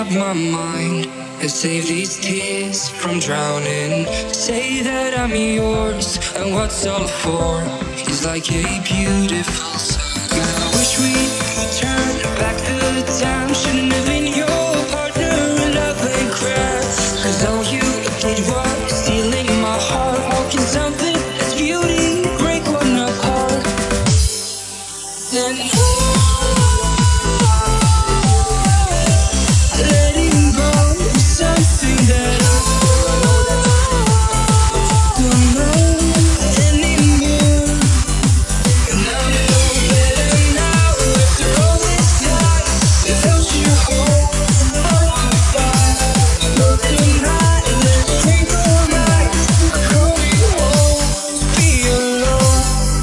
unplug my mind and save these tears from drowning. Say that I'm yours, and what's all for is like a beautiful song. I wish we could turn back the time. Shouldn't have been your partner in love and cry. 'Cause all you did was stealing my heart. How can something that's beauty break one apart? Then letting go is something that I don't know anymore. And I know better now after all this time. Without you home, I'm goodbye. Look tonight and let's drink all night. Coming home, be alone.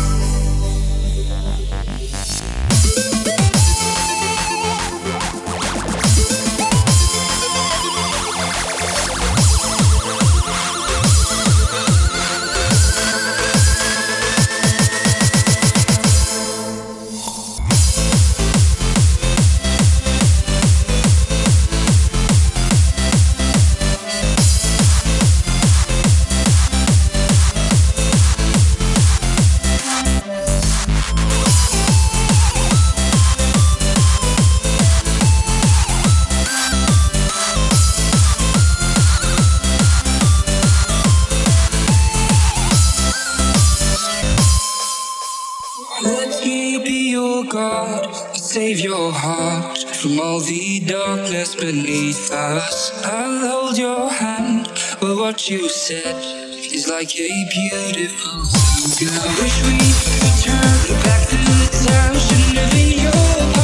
Let me be your God, save your heart from all the darkness beneath us. I'll hold your hand, but what you said is like a beautiful song. I wish we could turn back the time. Shouldn't have been your